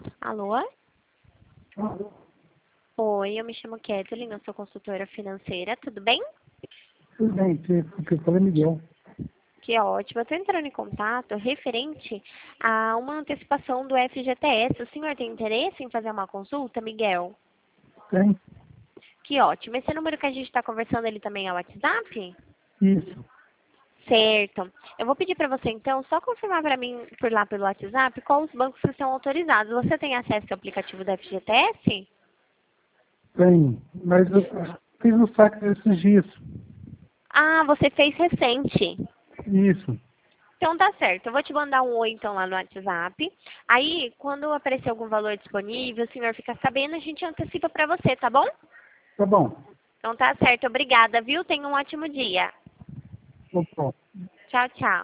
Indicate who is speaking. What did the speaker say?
Speaker 1: Alô? Oi, eu me chamo Kathleen, eu sou consultora financeira, tudo bem?
Speaker 2: Tudo bem, que fala Miguel.
Speaker 1: Que ótimo. Eu estou entrando em contato referente a uma antecipação do FGTS. O senhor tem interesse em fazer uma consulta, Miguel?
Speaker 2: Tem?
Speaker 1: Que ótimo. Esse número que a gente está conversando, ele também é o WhatsApp?
Speaker 2: Isso.
Speaker 1: Certo. Eu vou pedir para você, então, só confirmar para mim por lá pelo WhatsApp quais os bancos que estão autorizados. Você tem acesso ao aplicativo do FGTS?
Speaker 2: Tem. Mas eu fiz o saque esses dias.
Speaker 1: Ah, você fez recente.
Speaker 2: Isso.
Speaker 1: Então tá certo, eu vou te mandar um oi então lá no WhatsApp. Aí, quando aparecer algum valor disponível, o senhor fica sabendo, a gente antecipa pra você, tá bom?
Speaker 2: Tá bom.
Speaker 1: Então tá certo, obrigada, viu? Tenha um ótimo dia.
Speaker 2: Tá bom.
Speaker 1: Tchau, tchau.